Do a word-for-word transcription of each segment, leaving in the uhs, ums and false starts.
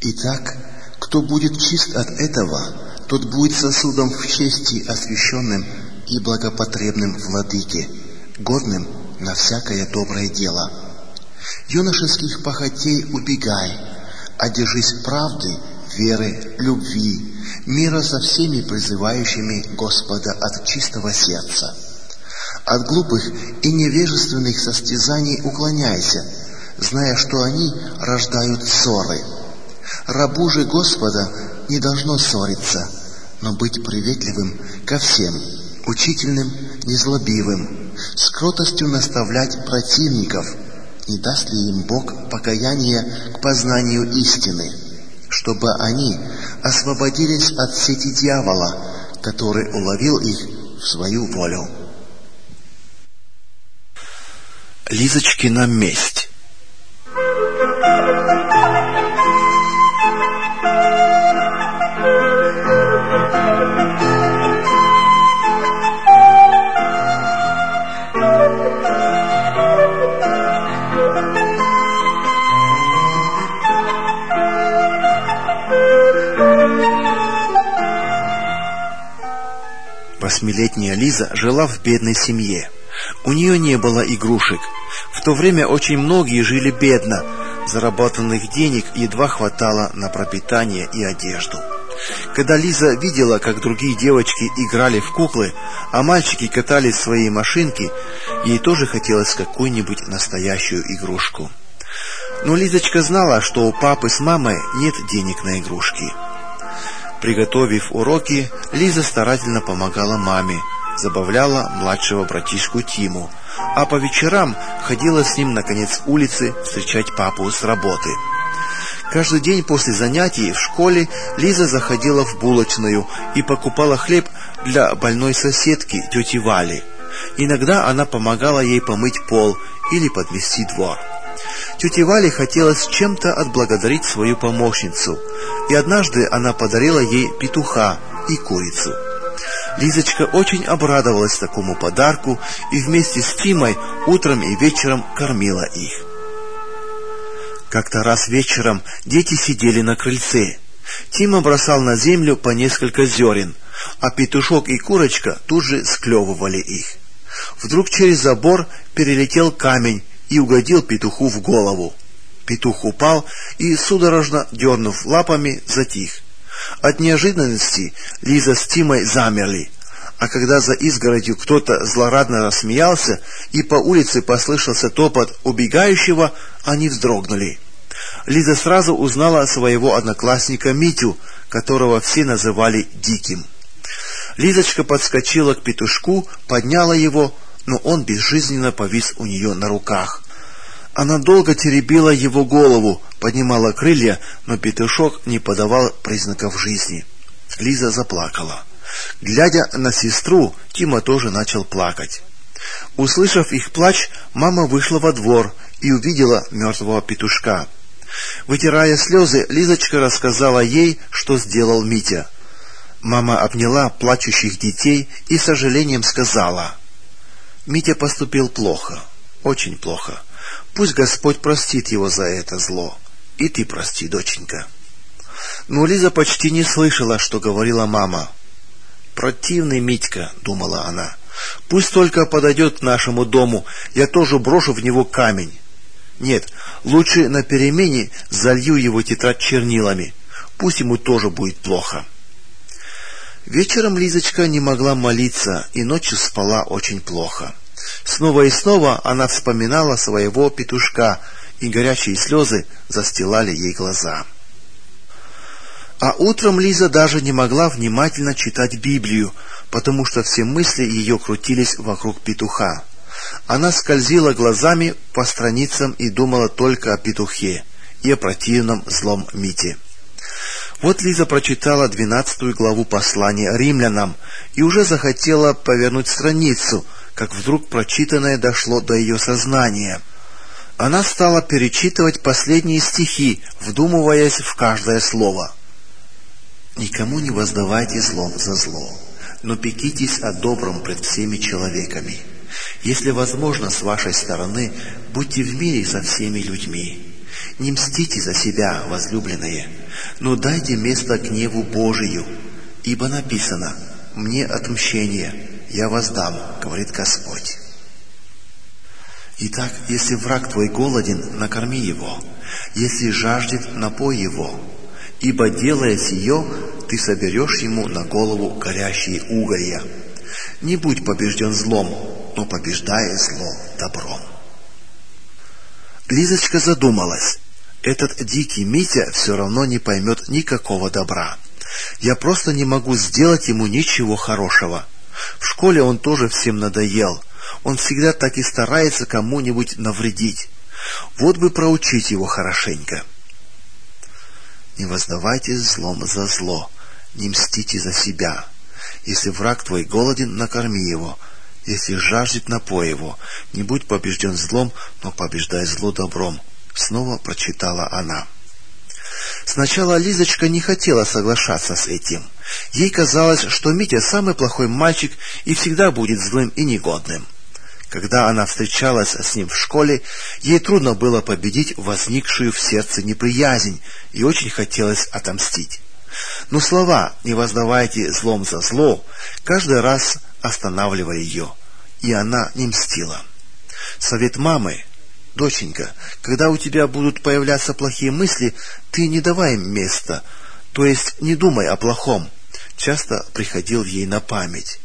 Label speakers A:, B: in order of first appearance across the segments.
A: Итак, кто будет чист от этого, тот будет сосудом в чести освященным и благопотребным владыке, годным на всякое доброе дело. Юношеских похотей убегай, а держись правды, веры, любви, мира со всеми призывающими Господа от чистого сердца. От глупых и невежественных состязаний уклоняйся, зная, что они рождают ссоры. Рабу же Господа не должно ссориться, но быть приветливым ко всем, учительным, незлобивым, с кротостью наставлять противников, не даст ли им Бог покаяние к познанию истины, чтобы они освободились от сети дьявола, который уловил их в свою волю.
B: Лизочкина месть. Восьмилетняя Лиза жила в бедной семье. У нее не было игрушек. В то время очень многие жили бедно. Заработанных денег едва хватало на пропитание и одежду. Когда Лиза видела, как другие девочки играли в куклы, а мальчики катали свои машинки, ей тоже хотелось какую-нибудь настоящую игрушку. Но Лизочка знала, что у папы с мамой нет денег на игрушки. Приготовив уроки, Лиза старательно помогала маме, забавляла младшего братишку Тиму, а по вечерам ходила с ним на конец улицы встречать папу с работы. Каждый день после занятий в школе Лиза заходила в булочную и покупала хлеб для больной соседки, тети Вали. Иногда она помогала ей помыть пол или подмести двор. Тете Вале хотелось чем-то отблагодарить свою помощницу, и однажды она подарила ей петуха и курицу. Лизочка очень обрадовалась такому подарку и вместе с Тимой утром и вечером кормила их. Как-то раз вечером дети сидели на крыльце. Тима бросал на землю по несколько зерен, а петушок и курочка тут же склевывали их. Вдруг через забор перелетел камень и угодил петуху в голову. Петух упал и, судорожно дернув лапами, затих. От неожиданности Лиза с Тимой замерли, а когда за изгородью кто-то злорадно рассмеялся и по улице послышался топот убегающего, они вздрогнули. Лиза сразу узнала своего одноклассника Митю, которого все называли Диким. Лизочка подскочила к петушку, подняла его, но он безжизненно повис у нее на руках. Она долго теребила его голову, поднимала крылья, но петушок не подавал признаков жизни. Лиза заплакала. Глядя на сестру, Тима тоже начал плакать. Услышав их плач, мама вышла во двор и увидела мертвого петушка. Вытирая слезы, Лизочка рассказала ей, что сделал Митя. Мама обняла плачущих детей и с сожалением сказала: «Митя поступил плохо, очень плохо. Пусть Господь простит его за это зло. И ты прости, доченька». Но Лиза почти не слышала, что говорила мама. «Противный Митька», — думала она. «Пусть только подойдет к нашему дому, я тоже брошу в него камень. Нет, лучше на перемене залью его тетрадь чернилами. Пусть ему тоже будет плохо». Вечером Лизочка не могла молиться и ночью спала очень плохо. Снова и снова она вспоминала своего петушка, и горячие слезы застилали ей глаза. А утром Лиза даже не могла внимательно читать Библию, потому что все мысли ее крутились вокруг петуха. Она скользила глазами по страницам и думала только о петухе и о противном злом Мите. Вот Лиза прочитала двенадцатую главу послания римлянам и уже захотела повернуть страницу, как вдруг прочитанное дошло до ее сознания. Она стала перечитывать последние стихи, вдумываясь в каждое слово. «Никому не воздавайте злом за зло, но пекитесь о добром пред всеми человеками. Если возможно с вашей стороны, будьте в мире со всеми людьми. Не мстите за себя, возлюбленные, но дайте место гневу Божию, ибо написано: «Мне отмщение, я воздам, говорит Господь». Итак, если враг твой голоден, накорми его, если жаждет, напой его, ибо, делая сие, ты соберешь ему на голову горящие уголья. Не будь побежден злом, но побеждай зло добром. Лизочка задумалась. Этот дикий Митя все равно не поймет никакого добра. Я просто не могу сделать ему ничего хорошего. В школе он тоже всем надоел. Он всегда так и старается кому-нибудь навредить. Вот бы проучить его хорошенько. Не воздавайте злом за зло, не мстите за себя. Если враг твой голоден, накорми его. Если жаждет, напой его. Не будь побежден злом, но побеждай зло добром. Снова прочитала она. Сначала Лизочка не хотела соглашаться с этим. Ей казалось, что Митя самый плохой мальчик и всегда будет злым и негодным. Когда она встречалась с ним в школе, ей трудно было победить возникшую в сердце неприязнь, и очень хотелось отомстить. Но слова «не воздавайте злом за зло» каждый раз останавливали ее, и она не мстила. Совет мамы: «Доченька, когда у тебя будут появляться плохие мысли, ты не давай им места, то есть не думай о плохом», часто приходил ей на память.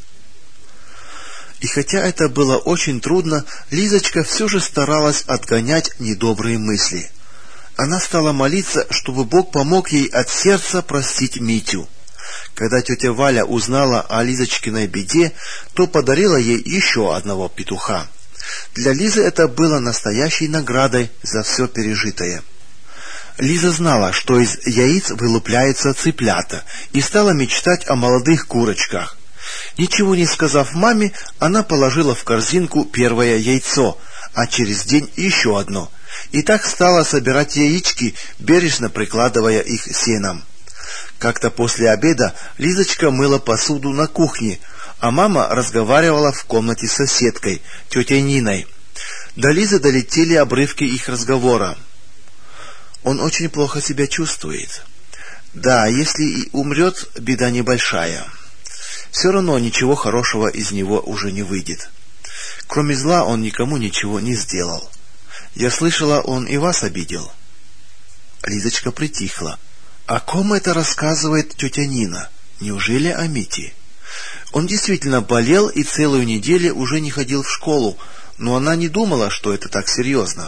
B: И хотя это было очень трудно, Лизочка все же старалась отгонять недобрые мысли. Она стала молиться, чтобы Бог помог ей от сердца простить Митю. Когда тетя Валя узнала о Лизочкиной беде, то подарила ей еще одного петуха. Для Лизы это было настоящей наградой за все пережитое. Лиза знала, что из яиц вылупляются цыплята, и стала мечтать о молодых курочках. Ничего не сказав маме, она положила в корзинку первое яйцо, а через день еще одно, и так стала собирать яички, бережно прикладывая их сеном. Как-то после обеда Лизочка мыла посуду на кухне, а мама разговаривала в комнате с соседкой, тетей Ниной. До Лизы долетели обрывки их разговора. «Он очень плохо себя чувствует. Да, если и умрет, беда небольшая. Все равно ничего хорошего из него уже не выйдет. Кроме зла он никому ничего не сделал. Я слышала, он и вас обидел». Лизочка притихла. О ком это рассказывает тетя Нина? Неужели о Мите? Он действительно болел и целую неделю уже не ходил в школу, но она не думала, что это так серьезно.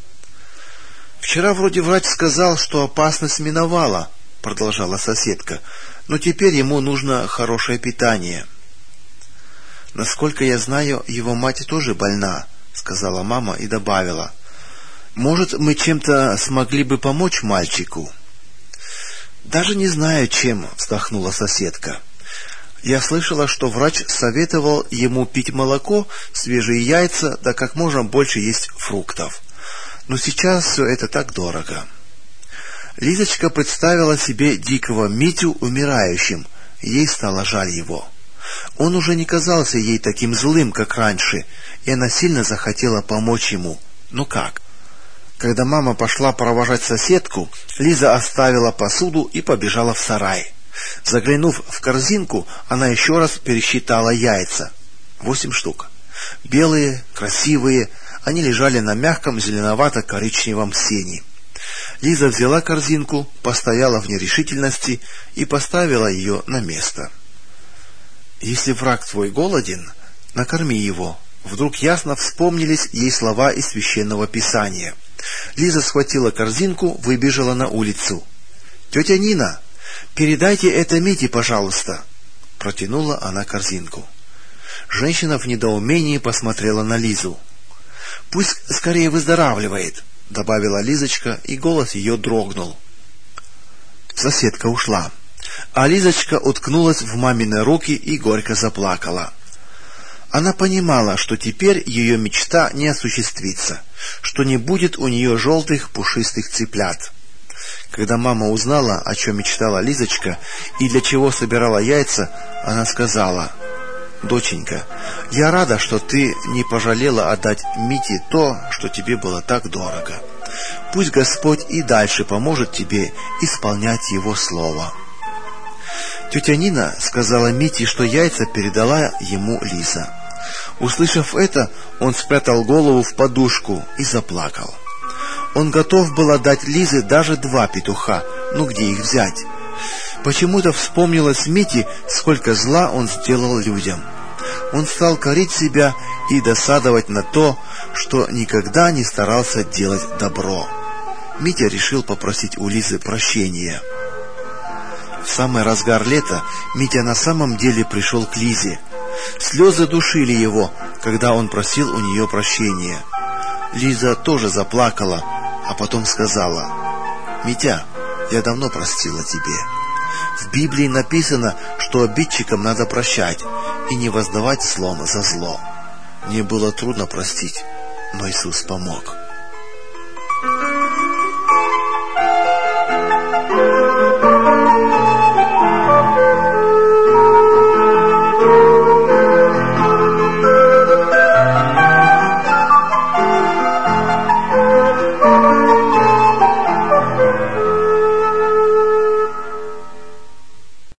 B: «Вчера вроде врач сказал, что опасность миновала», — продолжала соседка, «но теперь ему нужно хорошее питание». «Насколько я знаю, его мать тоже больна», — сказала мама и добавила: «Может, мы чем-то смогли бы помочь мальчику?» «Даже не знаю, чем», — вздохнула соседка. «Я слышала, что врач советовал ему пить молоко, свежие яйца, да как можно больше есть фруктов. Но сейчас все это так дорого». Лизочка представила себе дикого Митю умирающим, ей стало жаль его. Он уже не казался ей таким злым, как раньше, и она сильно захотела помочь ему. Но как? Когда мама пошла провожать соседку, Лиза оставила посуду и побежала в сарай. Заглянув в корзинку, она еще раз пересчитала яйца. Восемь штук. Белые, красивые, они лежали на мягком зеленовато-коричневом сене. Лиза взяла корзинку, постояла в нерешительности и поставила ее на место. «Если враг твой голоден, накорми его». Вдруг ясно вспомнились ей слова из Священного Писания. Лиза схватила корзинку, выбежала на улицу. «Тетя Нина, передайте это Мите, пожалуйста», — протянула она корзинку. Женщина в недоумении посмотрела на Лизу. «Пусть скорее выздоравливает», — добавила Лизочка, и голос ее дрогнул. Соседка ушла, а Лизочка уткнулась в мамины руки и горько заплакала. Она понимала, что теперь ее мечта не осуществится, что не будет у нее желтых пушистых цыплят. Когда мама узнала, о чем мечтала Лизочка и для чего собирала яйца, она сказала: «Доченька, я рада, что ты не пожалела отдать Мите то, что тебе было так дорого. Пусть Господь и дальше поможет тебе исполнять Его Слово. Тетя Нина сказала Мите, что яйца передала ему Лиза. Услышав это, он спрятал голову в подушку и заплакал. Он готов был отдать Лизе даже два петуха, ну где их взять? Почему-то вспомнилось Мите, сколько зла он сделал людям. Он стал корить себя и досадовать на то, что никогда не старался делать добро. Митя решил попросить у Лизы прощения. В самый разгар лета Митя на самом деле пришел к Лизе. Слезы душили его, когда он просил у нее прощения. Лиза тоже заплакала, а потом сказала: «Митя, я давно простила тебе. В Библии написано, что обидчикам надо прощать и не воздавать злом за зло. Мне было трудно простить, но Иисус помог».